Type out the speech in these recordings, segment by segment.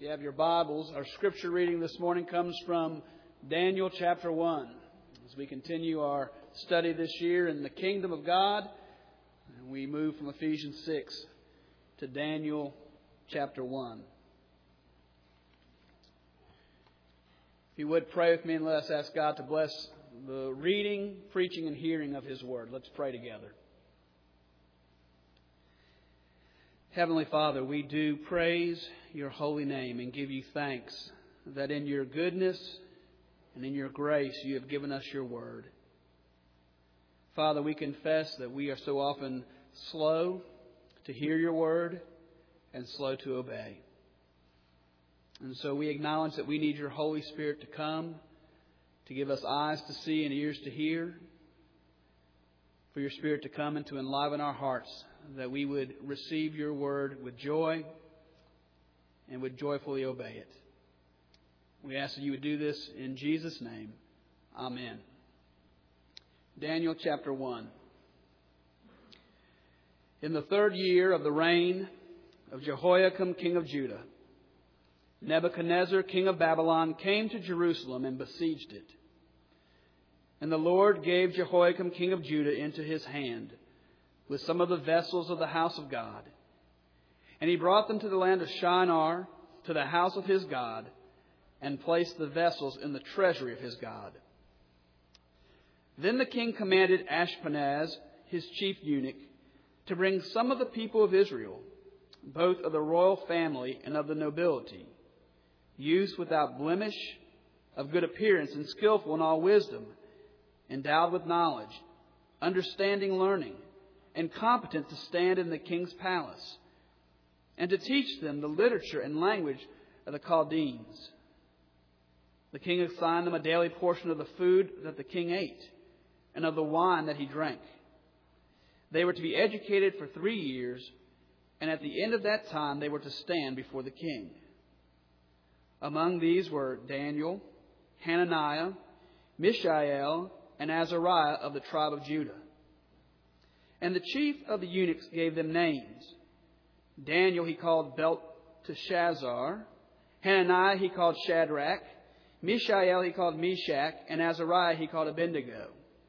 you have your Bibles, our scripture reading this morning comes from Daniel chapter 1. As we continue our study this year in the kingdom of God, we move from Ephesians 6 to Daniel chapter 1. If you would pray with me and let us ask God to bless the reading, preaching, and hearing of His Word. Let's pray together. Heavenly Father, we do praise your holy name and give you thanks that in your goodness and in your grace you have given us your word. Father, we confess that we are so often slow to hear your word and slow to obey. And so we acknowledge that we need your Holy Spirit to come, to give us eyes to see and ears to hear, for your Spirit to come and to enliven our hearts, that we would receive your word with joy and would joyfully obey it. We ask that you would do this in Jesus' name. Amen. Daniel chapter 1. In the 3rd year of the reign of Jehoiakim, king of Judah, Nebuchadnezzar, king of Babylon, came to Jerusalem and besieged it. And the Lord gave Jehoiakim, king of Judah, into his hand, with some of the vessels of the house of God. And he brought them to the land of Shinar, to the house of his God, and placed the vessels in the treasury of his God. Then the king commanded Ashpenaz, his chief eunuch, to bring some of the people of Israel, both of the royal family and of the nobility, youths without blemish, of good appearance and skillful in all wisdom, endowed with knowledge, understanding learning, and competent to stand in the king's palace, and to teach them the literature and language of the Chaldeans. The king assigned them a daily portion of the food that the king ate, and of the wine that he drank. They were to be educated for 3 years, and at the end of that time they were to stand before the king. Among these were Daniel, Hananiah, Mishael, and Azariah of the tribe of Judah. And the chief of the eunuchs gave them names. Daniel he called Belteshazzar. Hananiah he called Shadrach. Mishael he called Meshach. And Azariah he called Abednego.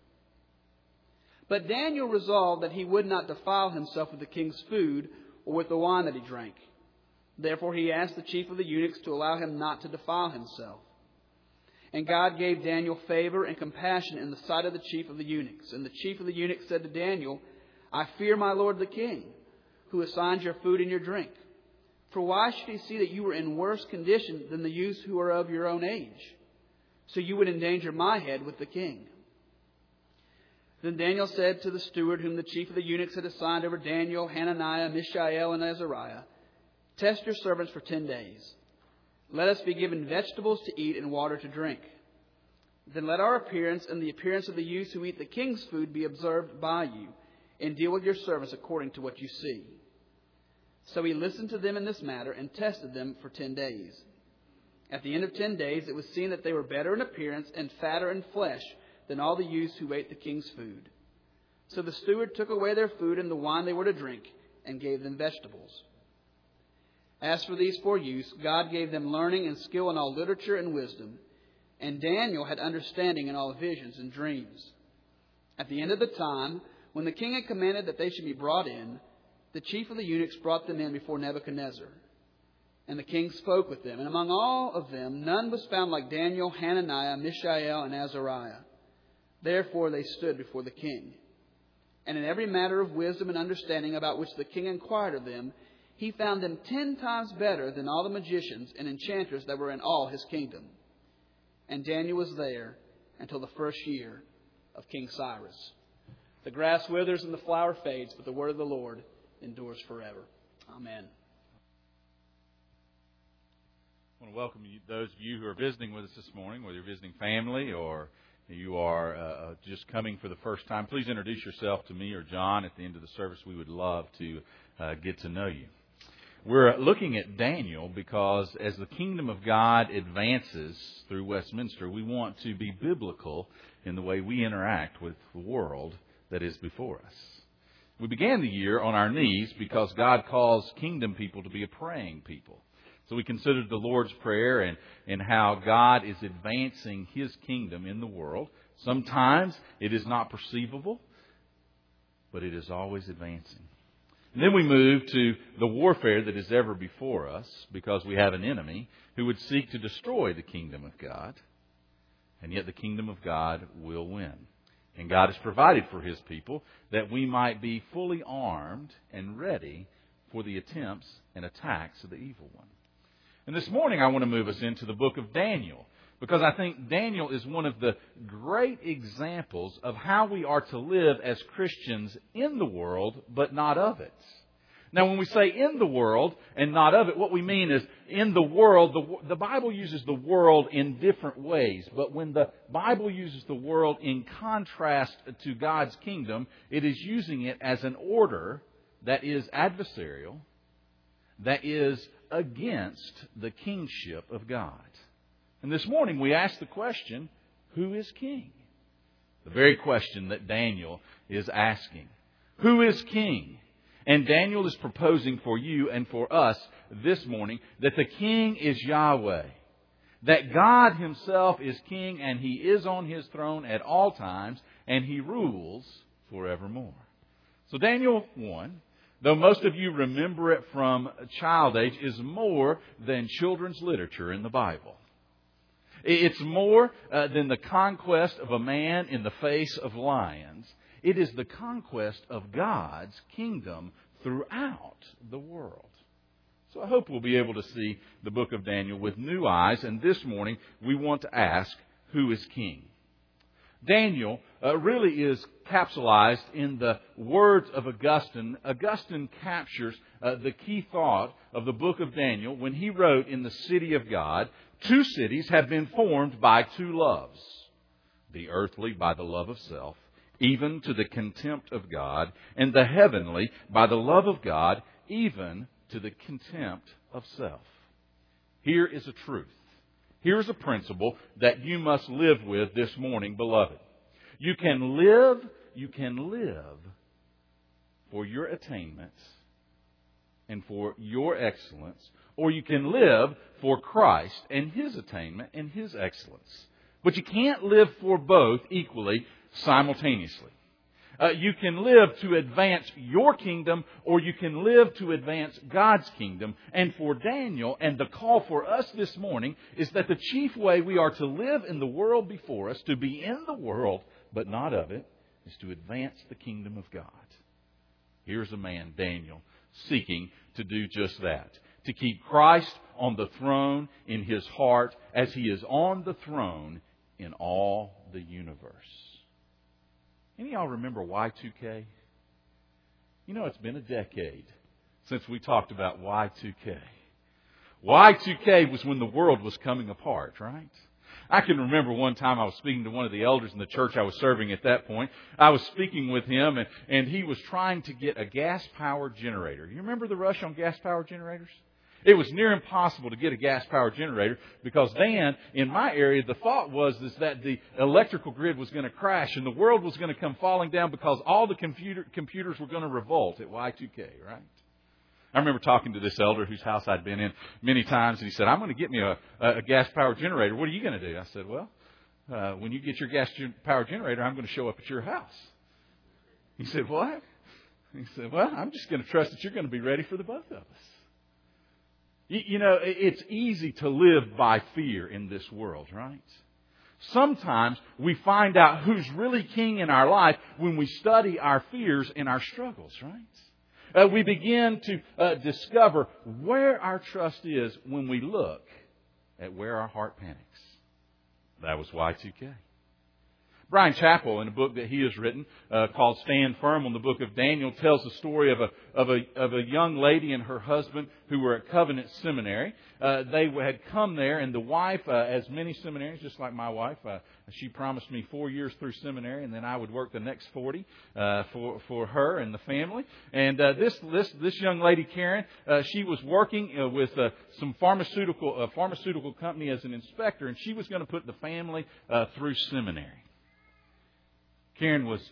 But Daniel resolved that he would not defile himself with the king's food or with the wine that he drank. Therefore he asked the chief of the eunuchs to allow him not to defile himself. And God gave Daniel favor and compassion in the sight of the chief of the eunuchs. And the chief of the eunuchs said to Daniel, I fear my lord the king, who assigns your food and your drink. For why should he see that you are in worse condition than the youths who are of your own age? So you would endanger my head with the king. Then Daniel said to the steward whom the chief of the eunuchs had assigned over Daniel, Hananiah, Mishael, and Azariah, Test your servants for 10 days. Let us be given vegetables to eat and water to drink. Then let our appearance and the appearance of the youths who eat the king's food be observed by you, and deal with your servants according to what you see. So he listened to them in this matter and tested them for 10 days. At the end of 10 days, it was seen that they were better in appearance and fatter in flesh than all the youths who ate the king's food. So the steward took away their food and the wine they were to drink and gave them vegetables. As for these 4 youths, God gave them learning and skill in all literature and wisdom, and Daniel had understanding in all visions and dreams. At the end of the time, when the king had commanded that they should be brought in, the chief of the eunuchs brought them in before Nebuchadnezzar. And the king spoke with them, and among all of them none was found like Daniel, Hananiah, Mishael, and Azariah. Therefore they stood before the king. And in every matter of wisdom and understanding about which the king inquired of them, he found them 10 times better than all the magicians and enchanters that were in all his kingdom. And Daniel was there until the 1st year of King Cyrus. The grass withers and the flower fades, but the word of the Lord endures forever. Amen. I want to welcome those of you who are visiting with us this morning, whether you're visiting family or you are just coming for the first time. Please introduce yourself to me or John at the end of the service. We would love to get to know you. We're looking at Daniel because as the kingdom of God advances through Westminster, we want to be biblical in the way we interact with the world that is before us. We began the year on our knees because God calls kingdom people to be a praying people. So we considered the Lord's Prayer and how God is advancing His kingdom in the world. Sometimes it is not perceivable, but it is always advancing. And then we move to the warfare that is ever before us, because we have an enemy who would seek to destroy the kingdom of God. And yet the kingdom of God will win. And God has provided for His people that we might be fully armed and ready for the attempts and attacks of the evil one. And this morning I want to move us into the book of Daniel, because I think Daniel is one of the great examples of how we are to live as Christians in the world, but not of it. Now, when we say in the world and not of it, what we mean is in the world, the Bible uses the world in different ways. But when the Bible uses the world in contrast to God's kingdom, it is using it as an order that is adversarial, that is against the kingship of God. And this morning we ask the question, who is king? The very question that Daniel is asking. Who is king? And Daniel is proposing for you and for us this morning that the king is Yahweh. That God Himself is king, and He is on His throne at all times, and He rules forevermore. So Daniel 1, though most of you remember it from child age, is more than children's literature in the Bible. It's more than the conquest of a man in the face of lions. It is the conquest of God's kingdom throughout the world. So I hope we'll be able to see the book of Daniel with new eyes. And this morning we want to ask, who is king? Daniel really is capsulized in the words of Augustine. Augustine captures the key thought of the book of Daniel when he wrote, in the city of God, two cities have been formed by two loves. The earthly by the love of self, even to the contempt of God, and the heavenly by the love of God, even to the contempt of self. Here is a truth. Here is a principle that you must live with this morning, beloved. You can live for your attainments and for your excellence, or you can live for Christ and His attainment and His excellence. But you can't live for both equally simultaneously. You can live to advance your kingdom, or you can live to advance God's kingdom. And for Daniel, and the call for us this morning, is that the chief way we are to live in the world before us, to be in the world but not of it, is to advance the kingdom of God. Here's a man, Daniel, seeking to do just that. To keep Christ on the throne in his heart as He is on the throne in all the universe. Any of y'all remember Y2K? You know, it's been a decade since we talked about Y2K. Y2K was when the world was coming apart, right? I can remember one time I was speaking to one of the elders in the church I was serving at that point. I was speaking with him, and he was trying to get a gas-powered generator. You remember the rush on gas-powered generators? It was near impossible to get a gas-powered generator, because then, in my area, the thought was that the electrical grid was going to crash and the world was going to come falling down because all the computers were going to revolt at Y2K, right? I remember talking to this elder whose house I'd been in many times, and he said, I'm going to get me a gas-powered generator. What are you going to do? I said, well, when you get your gas-powered generator, I'm going to show up at your house. He said, what? He said, well, I'm just going to trust that you're going to be ready for the both of us. You know, it's easy to live by fear in this world, right? Sometimes we find out who's really king in our life when we study our fears and our struggles, right? We begin to discover where our trust is when we look at where our heart panics. That was Y2K. Brian Chappell, in a book that he has written called Stand Firm on the book of Daniel, tells the story of a young lady and her husband who were at Covenant Seminary. They had come there, and the wife, as many seminarians, just like my wife, she promised me 4 years through seminary, and then I would work the next 40 for her and the family. And this young lady, Karen, she was working with some pharmaceutical company as an inspector, and she was going to put the family through seminary. Karen was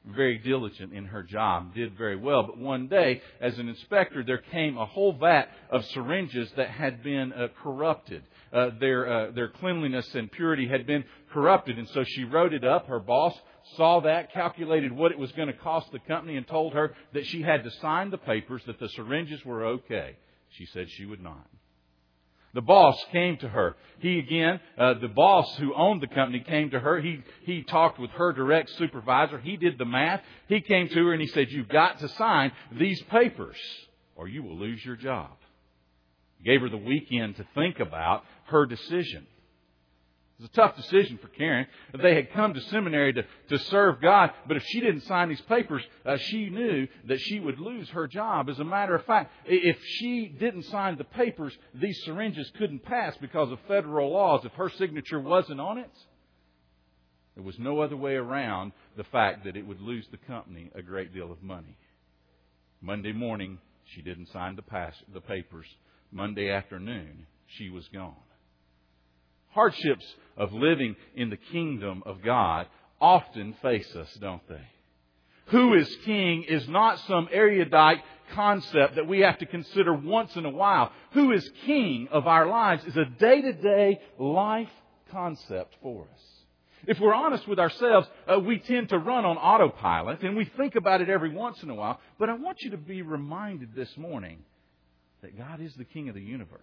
very diligent in her job, did very well. But one day, as an inspector, there came a whole vat of syringes that had been corrupted. Their cleanliness and purity had been corrupted. And so she wrote it up. Her boss saw that, calculated what it was going to cost the company, and told her that she had to sign the papers that the syringes were okay. She said she would not. The boss came to her. The boss who owned the company came to her. He talked with her direct supervisor. He did the math. He came to her and he said, "You've got to sign these papers or you will lose your job." Gave her the weekend to think about her decision. It was a tough decision for Karen. They had come to seminary to serve God, but if she didn't sign these papers, she knew that she would lose her job. As a matter of fact, if she didn't sign the papers, these syringes couldn't pass because of federal laws. If her signature wasn't on it, there was no other way around the fact that it would lose the company a great deal of money. Monday morning, she didn't sign the papers. Monday afternoon, she was gone. Hardships of living in the kingdom of God often face us, don't they? Who is king is not some erudite concept that we have to consider once in a while. Who is king of our lives is a day-to-day life concept for us. If we're honest with ourselves, we tend to run on autopilot and we think about it every once in a while. But I want you to be reminded this morning that God is the King of the universe.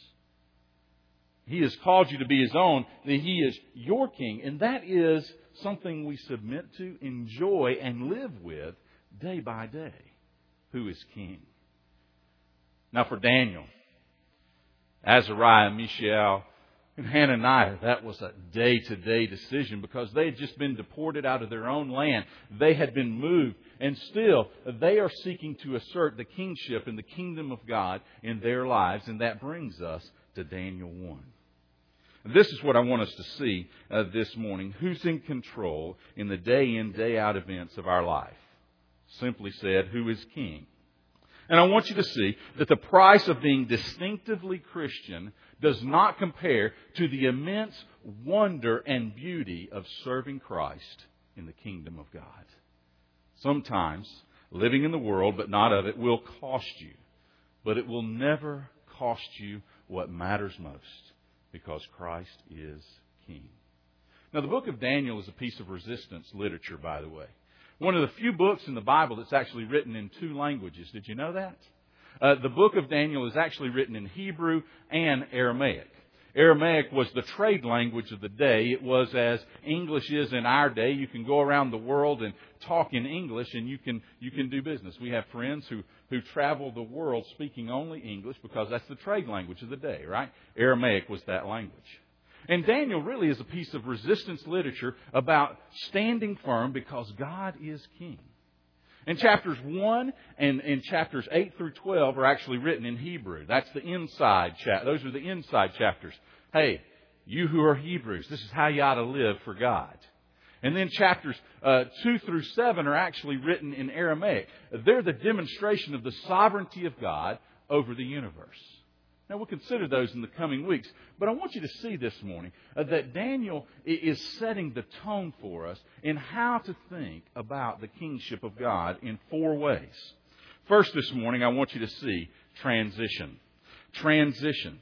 He has called you to be His own, that He is your King. And that is something we submit to, enjoy, and live with day by day. Who is King? Now for Daniel, Azariah, Mishael, and Hananiah, that was a day-to-day decision because they had just been deported out of their own land. They had been moved, and still they are seeking to assert the kingship and the kingdom of God in their lives. And that brings us to Daniel 1. This is what I want us to see this morning. Who's in control in the day-in, day-out events of our life? Simply said, who is king? And I want you to see that the price of being distinctively Christian does not compare to the immense wonder and beauty of serving Christ in the kingdom of God. Sometimes living in the world, but not of it, will cost you. But it will never cost you what matters most, because Christ is King. Now, the book of Daniel is a piece of resistance literature, by the way. One of the few books in the Bible that's actually written in two languages. Did you know that? The book of Daniel is actually written in Hebrew and Aramaic. Aramaic was the trade language of the day. It was as English is in our day. You can go around the world and talk in English and you can do business. We have friends who travel the world speaking only English because that's the trade language of the day, right? Aramaic was that language. And Daniel really is a piece of resistance literature about standing firm because God is King. And chapters 1 and chapters 8 through 12 are actually written in Hebrew. That's the inside those are the inside chapters. Hey, you who are Hebrews, this is how you ought to live for God. And then chapters 2 through 7 are actually written in Aramaic. They're the demonstration of the sovereignty of God over the universe. Now, we'll consider those in the coming weeks. But I want you to see this morning that Daniel is setting the tone for us in how to think about the kingship of God in 4 ways. First this morning, I want you to see transition. Transition.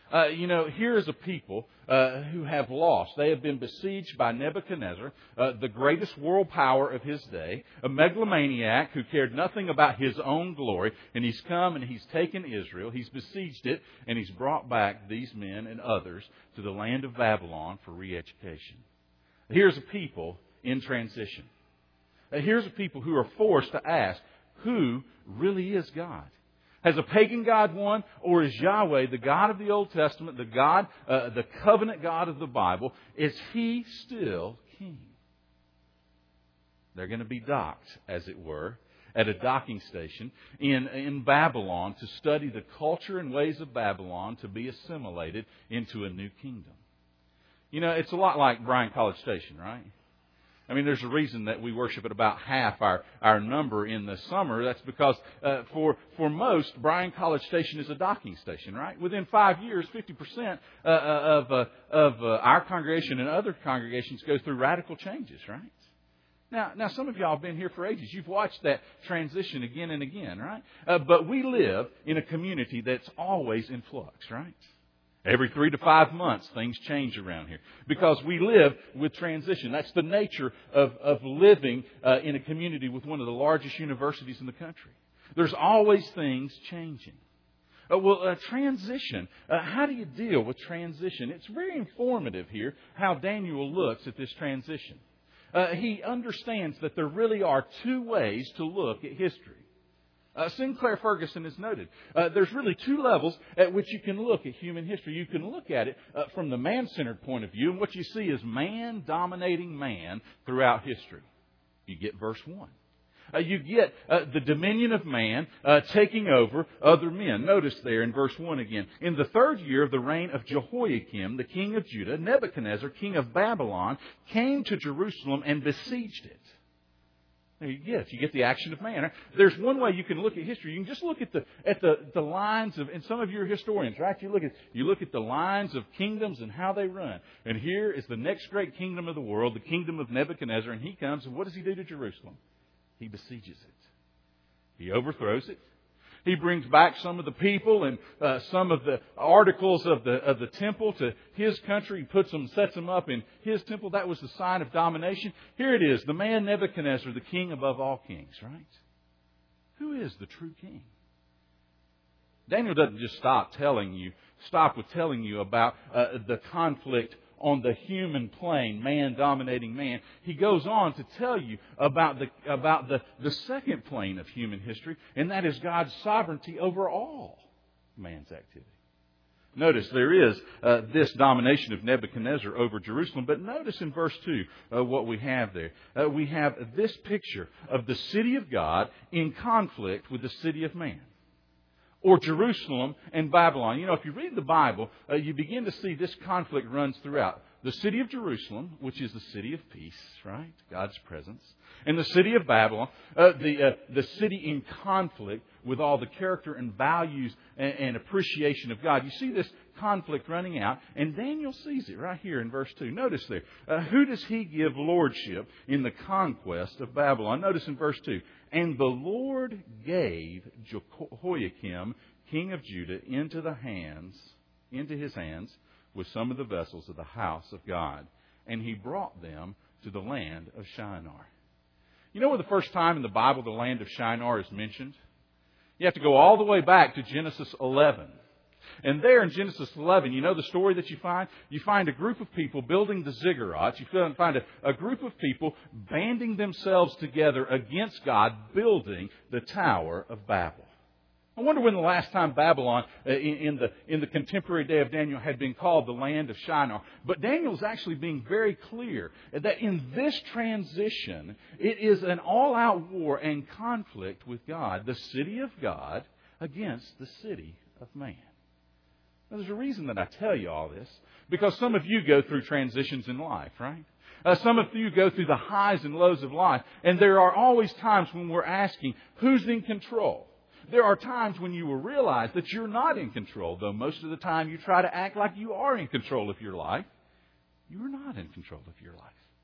Here is a people who have lost. They have been besieged by Nebuchadnezzar, the greatest world power of his day, a megalomaniac who cared nothing about his own glory. And he's come and he's taken Israel, he's besieged it, and he's brought back these men and others to the land of Babylon for re-education. Here's a people in transition. Here's a people who are forced to ask, who really is God? Has a pagan God won, or is Yahweh, the God of the Old Testament, the God, the covenant God of the Bible, is He still King? They're going to be docked, as it were, at a docking station in Babylon to study the culture and ways of Babylon to be assimilated into a new kingdom. It's a lot like Bryan College Station, right? I mean, there's a reason that we worship at about half our number in the summer. That's because for most, Bryan College Station is a docking station, right? Within 5 years, 50% of our congregation and other congregations go through radical changes, right? Now, some of y'all have been here for ages. You've watched that transition again and again, right? But we live in a community that's always in flux, right? Every 3 to 5 months, things change around here because we live with transition. That's the nature of living in a community with one of the largest universities in the country. There's always things changing. Transition. How do you deal with transition? It's very informative here how Daniel looks at this transition. He understands that there really are 2 ways to look at history. Sinclair Ferguson has noted there's really 2 levels at which you can look at human history. You can look at it from the man-centered point of view, and what you see is man dominating man throughout history. You get verse 1. You get the dominion of man taking over other men. Notice there in verse 1 again. In the 3rd year of the reign of Jehoiakim, the king of Judah, Nebuchadnezzar, king of Babylon, came to Jerusalem and besieged it. There you get the action of man. There's one way you can look at history. You can just look at the lines of, and some of you are historians, right? You look at the lines of kingdoms and how they run. And here is the next great kingdom of the world, the kingdom of Nebuchadnezzar, and he comes, and what does he do to Jerusalem? He besieges it. He overthrows it. He brings back some of the people and some of the articles of the temple to his country. He sets them up in his temple. That was the sign of domination. Here it is, the man Nebuchadnezzar, the king above all kings, right? Who is the true king? Daniel doesn't just stop with telling you about the conflict on the human plane, man dominating man. He goes on to tell you about the second plane of human history, and that is God's sovereignty over all man's activity. Notice there is this domination of Nebuchadnezzar over Jerusalem, but notice in verse 2 what we have there. We have this picture of the city of God in conflict with the city of man. Or Jerusalem and Babylon. You know, if you read the Bible, you begin to see this conflict runs throughout. The city of Jerusalem, which is the city of peace, right? God's presence. And the city of Babylon, the city in conflict with all the character and values and appreciation of God. You see this conflict running out, and Daniel sees it right here in verse 2. Notice there. Who does he give lordship in the conquest of Babylon? Notice in verse 2. And the Lord gave Jehoiakim, king of Judah, into his hands with some of the vessels of the house of God. And he brought them to the land of Shinar. You know where the first time in the Bible the land of Shinar is mentioned? You have to go all the way back to Genesis 11. And there in Genesis 11, you know the story that you find? You find a group of people building the ziggurats. You find a group of people banding themselves together against God, building the Tower of Babel. I wonder when the last time Babylon, in the contemporary day of Daniel, had been called the land of Shinar. But Daniel's actually being very clear that in this transition, it is an all-out war and conflict with God, the city of God, against the city of man. Now, there's a reason that I tell you all this, because some of you go through transitions in life, right? Some of you go through the highs and lows of life, and there are always times when we're asking, who's in control? There are times when you will realize that you're not in control, though most of the time you try to act like you are in control of your life. You're not in control of your life.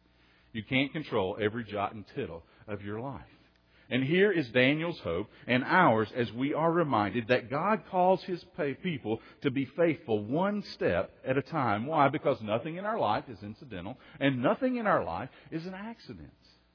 You can't control every jot and tittle of your life. And here is Daniel's hope and ours as we are reminded that God calls His people to be faithful one step at a time. Why? Because nothing in our life is incidental and nothing in our life is an accident.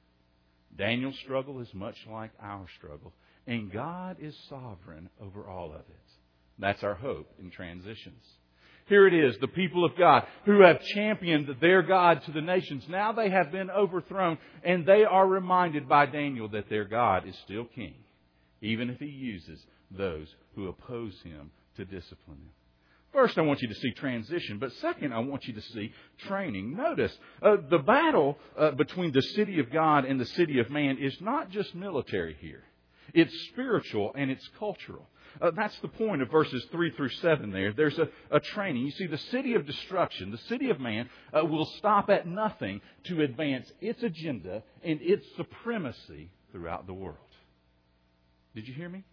Daniel's struggle is much like our struggle, and God is sovereign over all of it. That's our hope in transitions. Here it is, the people of God who have championed their God to the nations. Now they have been overthrown, and they are reminded by Daniel that their God is still king, even if He uses those who oppose Him to discipline them. First, I want you to see transition, but second, I want you to see training. Notice, the battle between the city of God and the city of man is not just military here. It's spiritual and it's cultural. That's the point of verses 3 through 7 there. There's a training. You see, the city of destruction, the city of man, will stop at nothing to advance its agenda and its supremacy throughout the world. Did you hear me?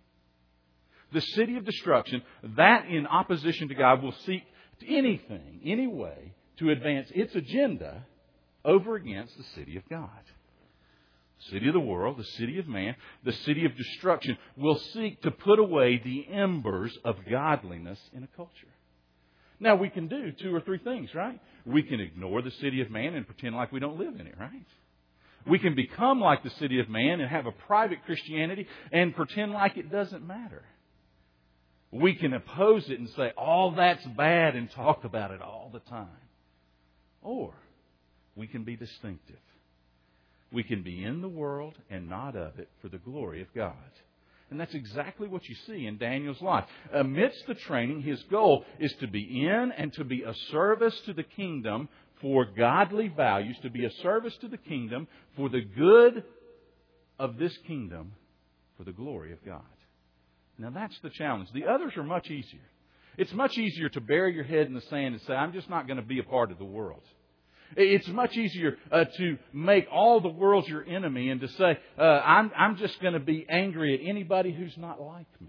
The city of destruction, that in opposition to God, will seek anything, any way, to advance its agenda over against the city of God. city of the world, the city of man, the city of destruction, will seek to put away the embers of godliness in a culture. Now, we can do 2 or 3 things, right? We can ignore the city of man and pretend like we don't live in it, right? We can become like the city of man and have a private Christianity and pretend like it doesn't matter. We can oppose it and say, all that's bad, and talk about it all the time. Or we can be distinctive. We can be in the world and not of it for the glory of God. And that's exactly what you see in Daniel's life. Amidst the training, his goal is to be in and to be a service to the kingdom for godly values, to be a service to the kingdom for the good of this kingdom for the glory of God. Now that's the challenge. The others are much easier. It's much easier to bury your head in the sand and say, I'm just not going to be a part of the world. It's much easier to make all the world your enemy and to say, I'm just going to be angry at anybody who's not like me.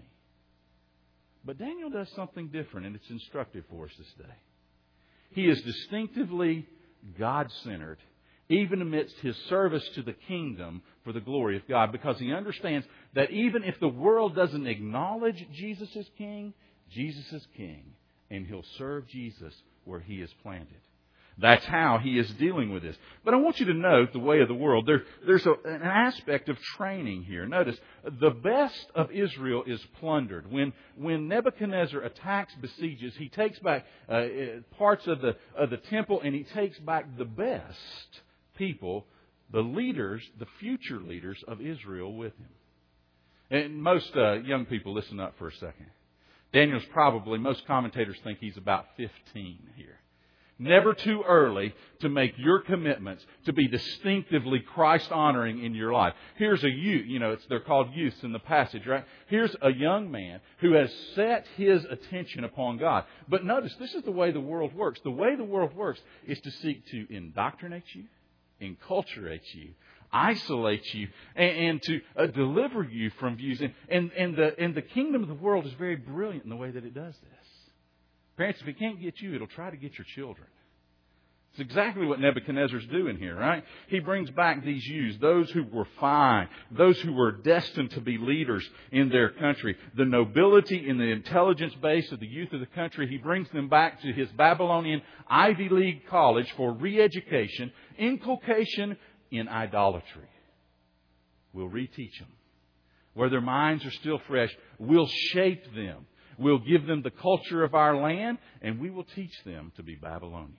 But Daniel does something different, and it's instructive for us this day. He is distinctively God-centered, even amidst his service to the kingdom for the glory of God, because he understands that even if the world doesn't acknowledge Jesus as king, Jesus is king, and he'll serve Jesus where he is planted. That's how he is dealing with this. But I want you to note the way of the world. There's an aspect of training here. Notice, the best of Israel is plundered. When Nebuchadnezzar attacks, besieges, he takes back parts of the temple, and he takes back the best people, the leaders, the future leaders of Israel with him. And most young people, listen up for a second. Daniel's probably, most commentators think he's about 15 here. Never too early to make your commitments to be distinctively Christ-honoring in your life. Here's a youth, they're called youths in the passage, right? Here's a young man who has set his attention upon God. But notice, this is the way the world works. The way the world works is to seek to indoctrinate you, enculturate you, isolate you, and to deliver you from views. And the kingdom of the world is very brilliant in the way that it does this. Parents, if it can't get you, it'll try to get your children. It's exactly what Nebuchadnezzar's doing here, right? He brings back these youths, those who were fine, those who were destined to be leaders in their country. The nobility and the intelligence base of the youth of the country, he brings them back to his Babylonian Ivy League college for re-education, inculcation in idolatry. We'll reteach them. Where their minds are still fresh, we'll shape them. We'll give them the culture of our land, and we will teach them to be Babylonian.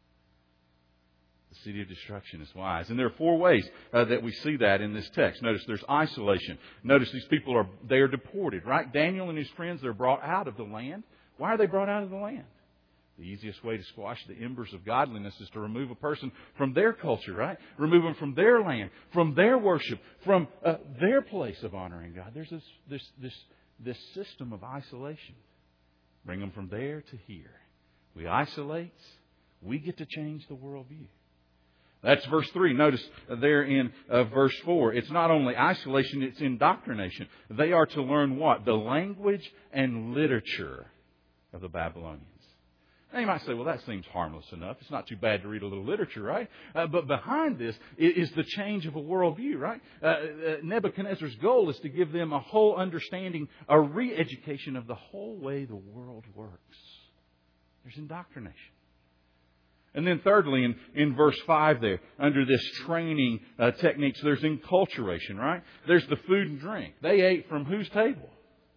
The city of destruction is wise. And there are 4 ways that we see that in this text. Notice there's isolation. Notice these people they are deported, right? Daniel and his friends, they're brought out of the land. Why are they brought out of the land? The easiest way to squash the embers of godliness is to remove a person from their culture, right? Remove them from their land, from their worship, from their place of honoring God. There's this system of isolation. Bring them from there to here. We isolate. We get to change the worldview. That's verse 3. Notice there in verse 4. It's not only isolation, it's indoctrination. They are to learn what? The language and literature of the Babylonians. Now you might say, well, that seems harmless enough. It's not too bad to read a little literature, right? But behind this is the change of a worldview, right? Nebuchadnezzar's goal is to give them a whole understanding, a re-education of the whole way the world works. There's indoctrination. And then thirdly, in verse 5 there, under this training techniques, there's enculturation, right? There's the food and drink. They ate from whose table?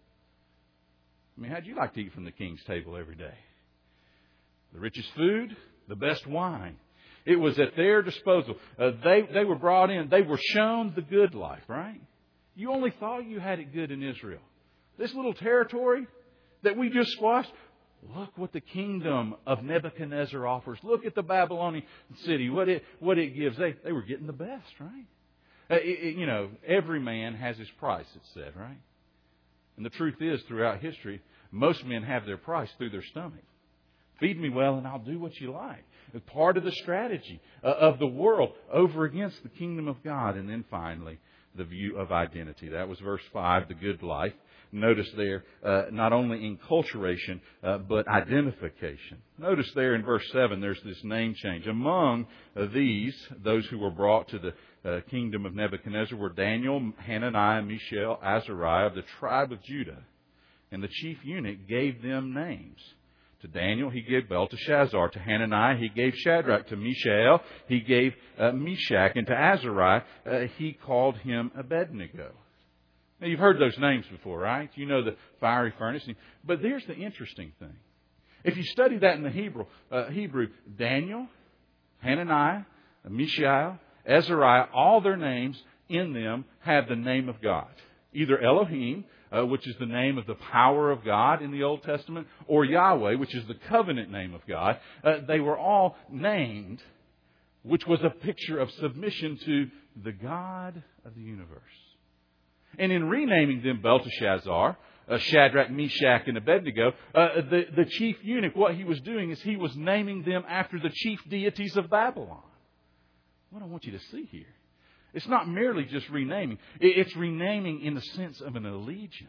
I mean, how'd you like to eat from the king's table every day? The richest food, the best wine. It was at their disposal. They were brought in. They were shown the good life, right? You only thought you had it good in Israel. This little territory that we just squashed, look what the kingdom of Nebuchadnezzar offers. Look at the Babylonian city, what it gives. They were getting the best, right? Every man has his price, it said, right? And the truth is, throughout history, most men have their price through their stomach. Feed me well and I'll do what you like. It's part of the strategy of the world over against the kingdom of God. And then finally, the view of identity. That was verse 5, the good life. Notice there, not only enculturation, but identification. Notice there in verse 7, there's this name change. Among those who were brought to kingdom of Nebuchadnezzar were Daniel, Hananiah, Mishael, Azariah of the tribe of Judah. And the chief eunuch gave them names. To Daniel he gave Belteshazzar. To Hananiah he gave Shadrach. To Mishael he gave Meshach. And to Azariah he called him Abednego. Now you've heard those names before, right? You know the fiery furnace. But here's the interesting thing. If you study that in the Hebrew, Daniel, Hananiah, Mishael, Azariah, all their names in them have the name of God. Either Elohim, which is the name of the power of God in the Old Testament, or Yahweh, which is the covenant name of God. They were all named, which was a picture of submission to the God of the universe. And in renaming them Belteshazzar, Shadrach, Meshach, and Abednego, the chief eunuch, what he was doing is he was naming them after the chief deities of Babylon. What I want you to see here, it's not merely just renaming. It's renaming in the sense of an allegiance.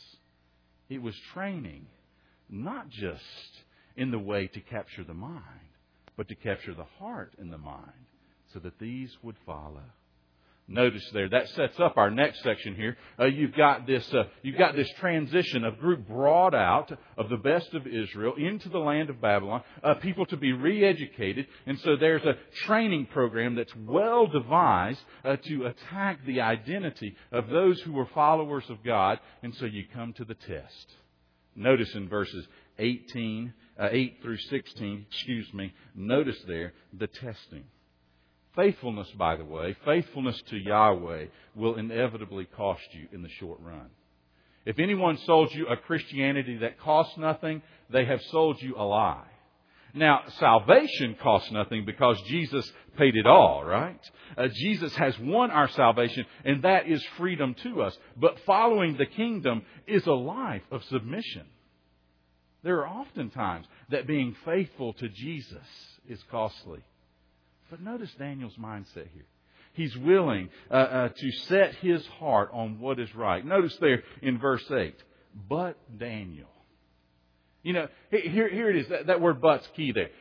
It was training, not just in the way to capture the mind, but to capture the heart and the mind, so that these would follow. Notice there, that sets up our next section here. You've got this transition of group brought out of the best of Israel into the land of Babylon, people to be re-educated. And so there's a training program that's well devised to attack the identity of those who were followers of God. And so you come to the test. Notice in verses 8 through 16, notice there the testing. Faithfulness, by the way, faithfulness to Yahweh will inevitably cost you in the short run. If anyone sold you a Christianity that costs nothing, they have sold you a lie. Now, salvation costs nothing because Jesus paid it all, right? Jesus has won our salvation, and that is freedom to us. But following the kingdom is a life of submission. There are often times that being faithful to Jesus is costly. But notice Daniel's mindset here. He's willing to set his heart on what is right. Notice there in verse 8, but Daniel. You know, here it is. That word "but's" key there.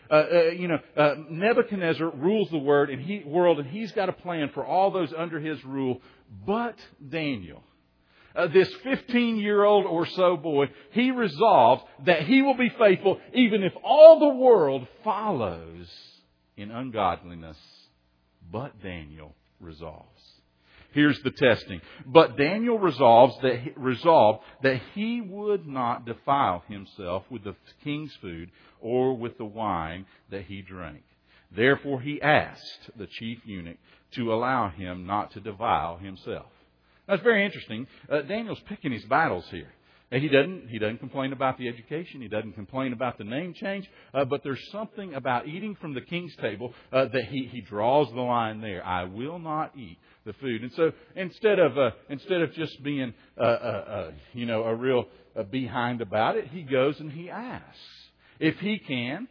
Nebuchadnezzar rules the world, and he's got a plan for all those under his rule. But Daniel, this 15-year-old or so boy, he resolves that he will be faithful even if all the world follows in ungodliness. But Daniel resolves. Here's the testing. But Daniel resolved that he would not defile himself with the king's food or with the wine that he drank. Therefore he asked the chief eunuch to allow him not to defile himself. Now it's very interesting. Daniel's picking his battles here. He doesn't complain about the education. He doesn't complain about the name change. But there's something about eating from the king's table that he draws the line there. I will not eat the food. And so instead of just being a real behind about it, he goes and he asks if he can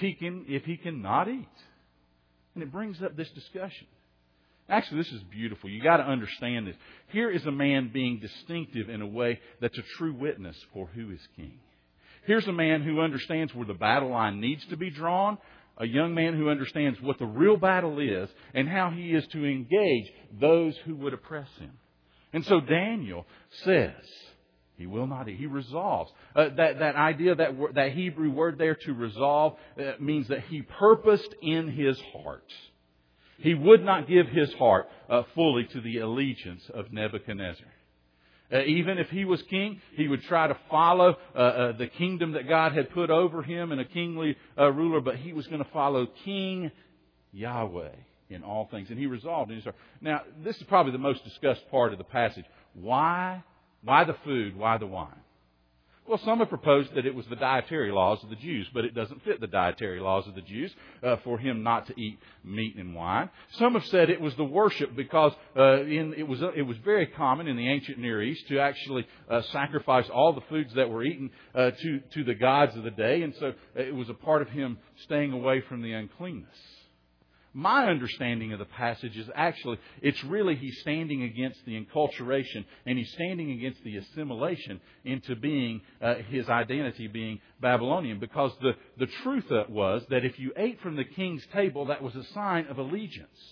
not eat. And it brings up this discussion. Actually, this is beautiful. You got to understand this. Here is a man being distinctive in a way that's a true witness for who is king. Here's a man who understands where the battle line needs to be drawn. A young man who understands what the real battle is and how he is to engage those who would oppress him. And so Daniel says he will not eat. He resolves. That idea, that Hebrew word there to resolve, means that he purposed in his heart. He would not give his heart fully to the allegiance of Nebuchadnezzar. Even if he was king, he would try to follow the kingdom that God had put over him and a kingly ruler, but he was going to follow King Yahweh in all things. And he resolved in his heart. Now, this is probably the most discussed part of the passage. Why the food? Why the wine? Well, some have proposed that it was the dietary laws of the Jews, but it doesn't fit the dietary laws of the Jews for him not to eat meat and wine. Some have said it was the worship because it was very common in the ancient Near East to actually sacrifice all the foods that were eaten to the gods of the day, and so it was a part of him staying away from the uncleanness. My understanding of the passage is actually, it's really he's standing against the enculturation and he's standing against the assimilation into being, his identity being Babylonian. Because the truth was that if you ate from the king's table, that was a sign of allegiance.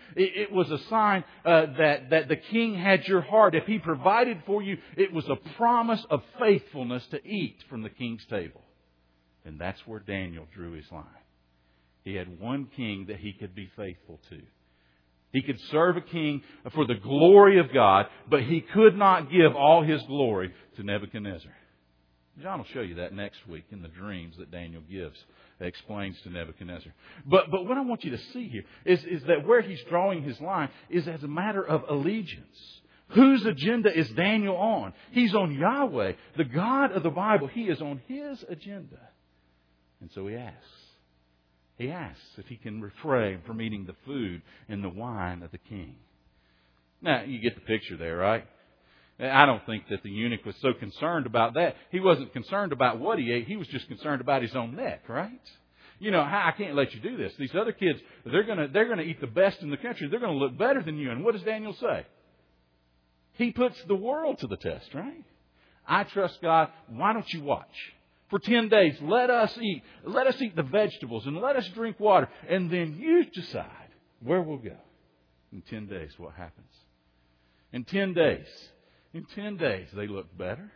It was a sign that the king had your heart. If he provided for you, it was a promise of faithfulness to eat from the king's table. And that's where Daniel drew his line. He had one king that he could be faithful to. He could serve a king for the glory of God, but he could not give all his glory to Nebuchadnezzar. John will show you that next week in the dreams that Daniel gives, explains to Nebuchadnezzar. But what I want you to see here is that where he's drawing his line is as a matter of allegiance. Whose agenda is Daniel on? He's on Yahweh, the God of the Bible. He is on His agenda. And so he asks. He asks if he can refrain from eating the food and the wine of the king. Now, you get the picture there, right? I don't think that the eunuch was so concerned about that. He wasn't concerned about what he ate. He was just concerned about his own neck, right? You know, I can't let you do this. These other kids, they're gonna eat the best in the country. They're going to look better than you. And what does Daniel say? He puts the world to the test, right? I trust God. Why don't you watch? For 10 days, let us eat the vegetables and let us drink water. And then you decide where we'll go. In 10 days, what happens? In 10 days, they looked better.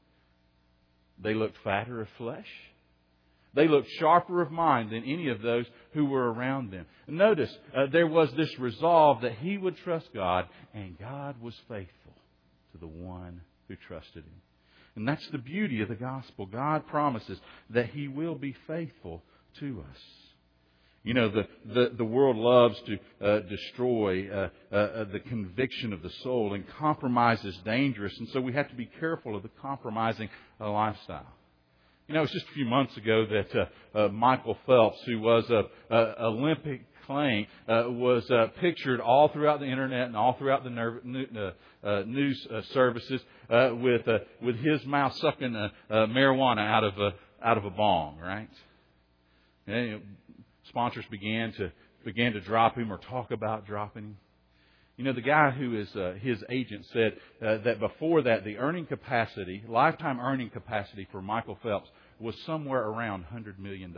They looked fatter of flesh. They looked sharper of mind than any of those who were around them. Notice, there was this resolve that he would trust God, and God was faithful to the one who trusted Him. And that's the beauty of the gospel. God promises that He will be faithful to us. You know, the world loves to destroy the conviction of the soul, and compromise is dangerous. And so we have to be careful of the compromising lifestyle. You know, it was just a few months ago that Michael Phelps, who was an Olympic claim, was pictured all throughout the internet and all throughout the news services with his mouth sucking marijuana out of a bong, right? And sponsors began to drop him or talk about dropping him. You know, the guy who is his agent said that before that, the lifetime earning capacity for Michael Phelps was somewhere around $100 million.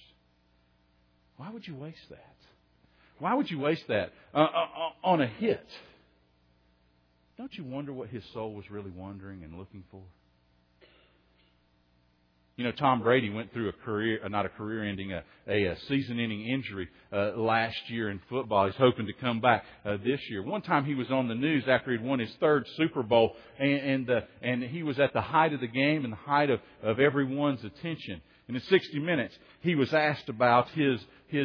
Why would you waste that? Why would you waste that on a hit? Don't you wonder what his soul was really wondering and looking for? You know, Tom Brady went through a season-ending injury last year in football. He's hoping to come back this year. One time he was on the news after he'd won his third Super Bowl, and he was at the height of the game and the height of everyone's attention. And in 60 Minutes, he was asked about his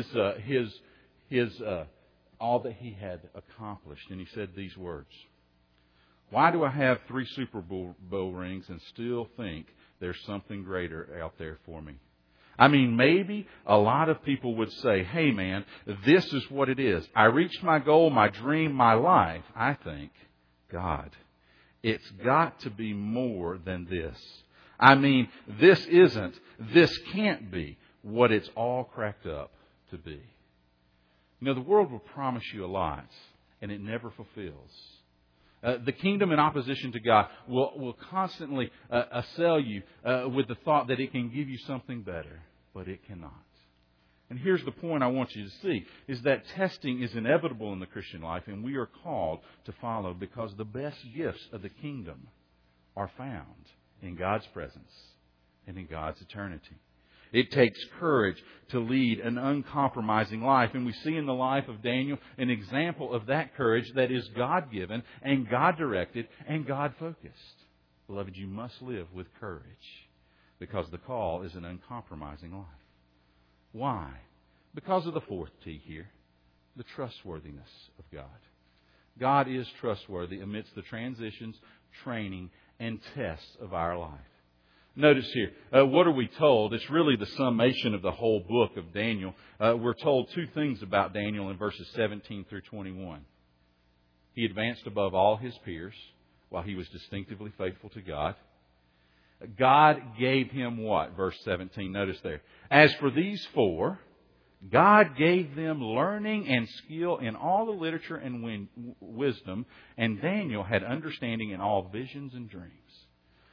all that he had accomplished, and he said these words: "Why do I have 3 Super Bowl rings and still think there's something greater out there for me? I mean, maybe a lot of people would say, hey man, this is what it is. I reached my goal, my dream, my life. I think, God, it's got to be more than this. I mean, this can't be what it's all cracked up to be." You know, the world will promise you a lot, and it never fulfills. The kingdom in opposition to God will constantly assail you with the thought that it can give you something better, but it cannot. And here's the point I want you to see, is that testing is inevitable in the Christian life, and we are called to follow, because the best gifts of the kingdom are found in God's presence and in God's eternity. It takes courage to lead an uncompromising life. And we see in the life of Daniel an example of that courage that is God-given and God-directed and God-focused. Beloved, you must live with courage, because the call is an uncompromising life. Why? Because of the fourth T here, the trustworthiness of God. God is trustworthy amidst the transitions, training, and tests of our life. Notice here, what are we told? It's really the summation of the whole book of Daniel. We're told 2 things about Daniel in verses 17 through 21. He advanced above all his peers while he was distinctively faithful to God. God gave him what? Verse 17, notice there. As for these 4, God gave them learning and skill in all the literature and wisdom, and Daniel had understanding in all visions and dreams.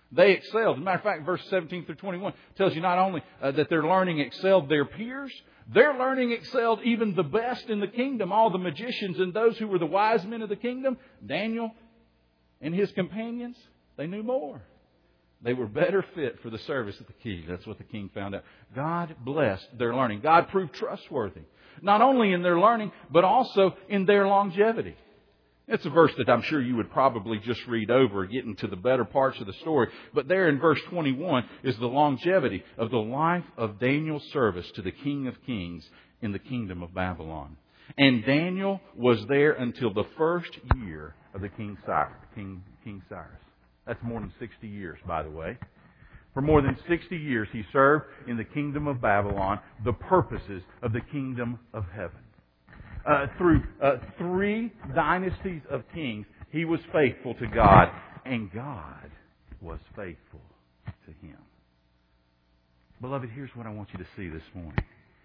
They excelled. As a matter of fact, verse 17 through 21 tells you not only that their learning excelled their peers, their learning excelled even the best in the kingdom, all the magicians and those who were the wise men of the kingdom. Daniel and his companions, they knew more. They were better fit for the service of the king. That's what the king found out. God blessed their learning. God proved trustworthy, not only in their learning, but also in their longevity. It's a verse that I'm sure you would probably just read over, getting to the better parts of the story. But there in verse 21 is the longevity of the life of Daniel's service to the King of Kings in the kingdom of Babylon. And Daniel was there until the first year of the King Cyrus. That's more than 60 years, by the way. For more than 60 years, he served in the kingdom of Babylon the purposes of the kingdom of heaven. Through 3 dynasties of kings, he was faithful to God, and God was faithful to him. Beloved, here's what I want you to see this morning.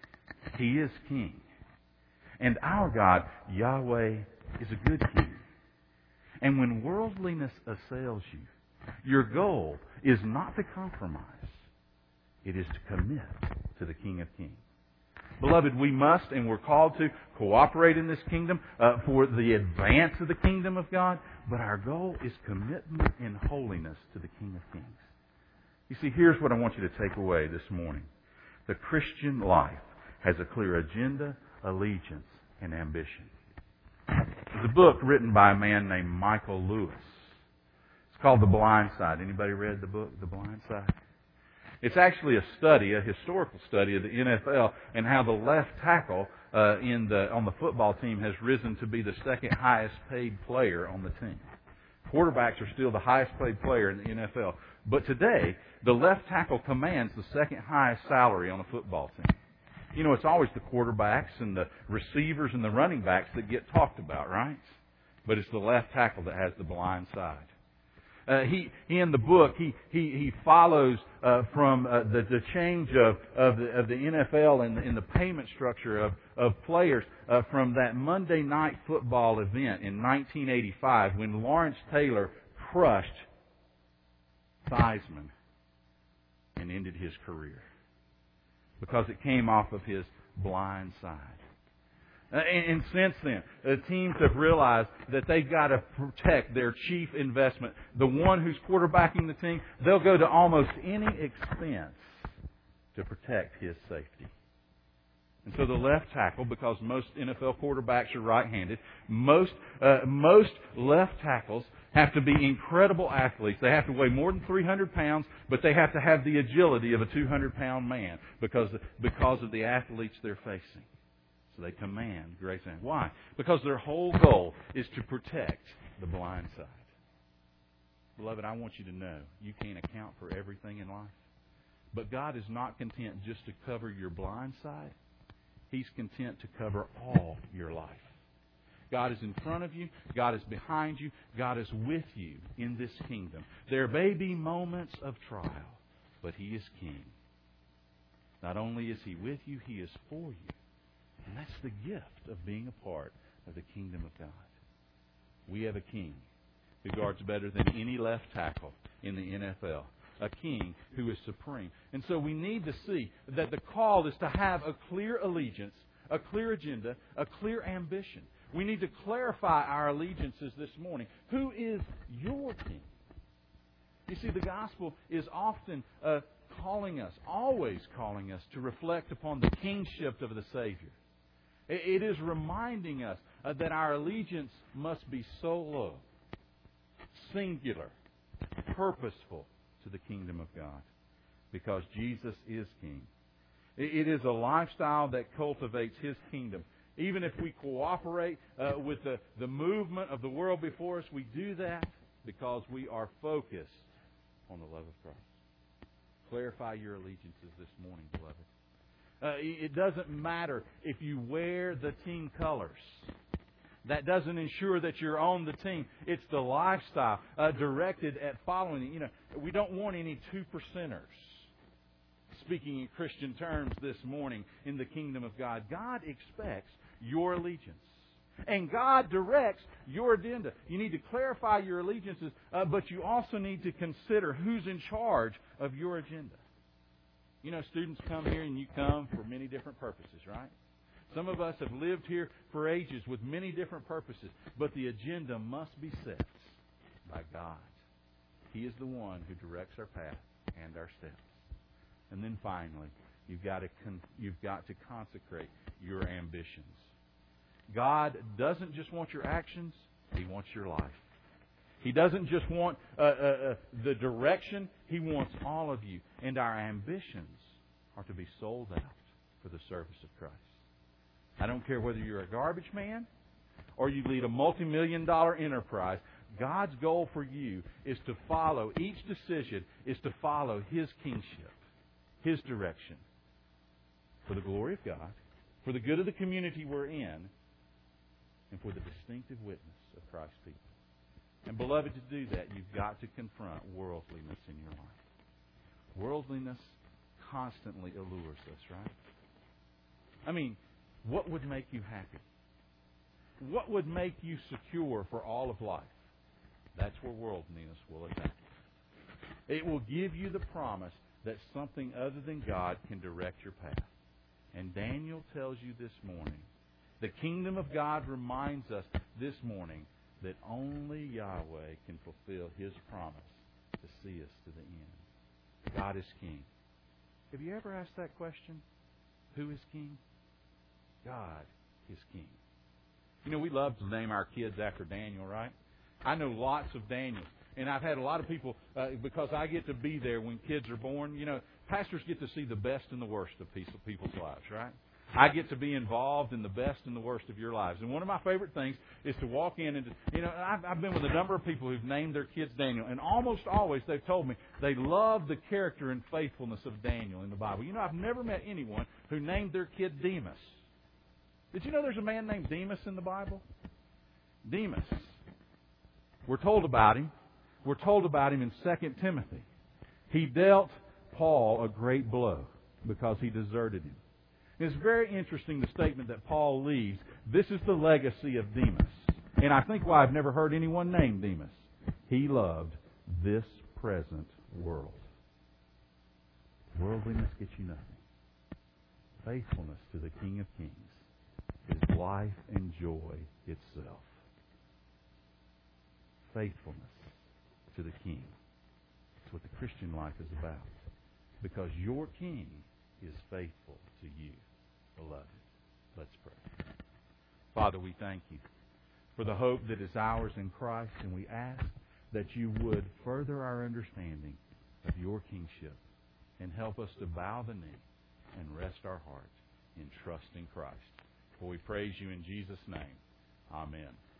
He is king. And our God, Yahweh, is a good king. And when worldliness assails you, your goal is not to compromise. It is to commit to the King of Kings. Beloved, we must and we're called to cooperate in this kingdom for the advance of the kingdom of God. But our goal is commitment in holiness to the King of Kings. You see, here's what I want you to take away this morning. The Christian life has a clear agenda, allegiance, and ambition. There's a book written by a man named Michael Lewis. It's called The Blind Side. Anybody read the book, The Blind Side? It's actually a study, a historical study of the NFL and how the left tackle on the football team has risen to be the second highest paid player on the team. Quarterbacks are still the highest paid player in the NFL. But today, the left tackle commands the second highest salary on a football team. You know, it's always the quarterbacks and the receivers and the running backs that get talked about, right? But it's the left tackle that has the blind side. He in the book he follows from the change of the NFL and in the payment structure of players from that Monday Night Football event in 1985 when Lawrence Taylor crushed Theismann and ended his career because it came off of his blind side. And since then, the teams have realized that they've got to protect their chief investment. The one who's quarterbacking the team, they'll go to almost any expense to protect his safety. And so the left tackle, because most NFL quarterbacks are right-handed, most left tackles have to be incredible athletes. They have to weigh more than 300 pounds, but they have to have the agility of a 200-pound man because of the athletes they're facing. So they command grace and why? Because their whole goal is to protect the blind side. Beloved, I want you to know you can't account for everything in life. But God is not content just to cover your blind side. He's content to cover all your life. God is in front of you. God is behind you. God is with you in this kingdom. There may be moments of trial, but He is King. Not only is He with you, He is for you. And that's the gift of being a part of the kingdom of God. We have a king who guards better than any left tackle in the NFL. A king who is supreme. And so we need to see that the call is to have a clear allegiance, a clear agenda, a clear ambition. We need to clarify our allegiances this morning. Who is your king? You see, the gospel is often calling us, always calling us to reflect upon the kingship of the Savior. It is reminding us that our allegiance must be solo, singular, purposeful to the kingdom of God, because Jesus is King. It is a lifestyle that cultivates His kingdom. Even if we cooperate with the movement of the world before us, we do that because we are focused on the love of Christ. Clarify your allegiances this morning, beloved. It doesn't matter if you wear the team colors. That doesn't ensure that you're on the team. It's the lifestyle directed at following it. You know, we don't want any 2%ers. Speaking in Christian terms this morning in the kingdom of God, God expects your allegiance. And God directs your agenda. You need to clarify your allegiances, but you also need to consider who's in charge of your agenda. You know, students come here and you come for many different purposes, right? Some of us have lived here for ages with many different purposes, but the agenda must be set by God. He is the one who directs our path and our steps. And then finally, you've got to consecrate your ambitions. God doesn't just want your actions, He wants your life. He doesn't just want the direction, He wants all of you. And our ambitions are to be sold out for the service of Christ. I don't care whether you're a garbage man or you lead a multi-million-dollar enterprise. God's goal for you is to follow, each decision is to follow His kingship, His direction, for the glory of God, for the good of the community we're in, and for the distinctive witness of Christ's people. And beloved, to do that, you've got to confront worldliness in your life. Worldliness constantly allures us, right? I mean, what would make you happy? What would make you secure for all of life? That's where worldliness will attack. It will give you the promise that something other than God can direct your path. And Daniel tells you this morning, the kingdom of God reminds us this morning that only Yahweh can fulfill His promise to see us to the end. God is King. Have you ever asked that question? Who is King? God is King. You know, we love to name our kids after Daniel, right? I know lots of Daniels. And I've had a lot of people, because I get to be there when kids are born. You know, pastors get to see the best and the worst of people's lives, right? I get to be involved in the best and the worst of your lives. And one of my favorite things is to walk in and, you know, I've been with a number of people who've named their kids Daniel. And almost always they've told me they love the character and faithfulness of Daniel in the Bible. You know, I've never met anyone who named their kid Demas. Did you know there's a man named Demas in the Bible? Demas. We're told about him. We're told about him in 2 Timothy. He dealt Paul a great blow because he deserted him. It's very interesting, the statement that Paul leaves. This is the legacy of Demas. And I think why I've never heard anyone named Demas. He loved this present world. Worldliness gets you nothing. Faithfulness to the King of Kings is life and joy itself. Faithfulness to the King. That's what the Christian life is about. Because your King is faithful to you, beloved. Let's pray. Father, we thank you for the hope that is ours in Christ, and we ask that you would further our understanding of your kingship and help us to bow the knee and rest our hearts in trust in Christ. For we praise you in Jesus' name. Amen.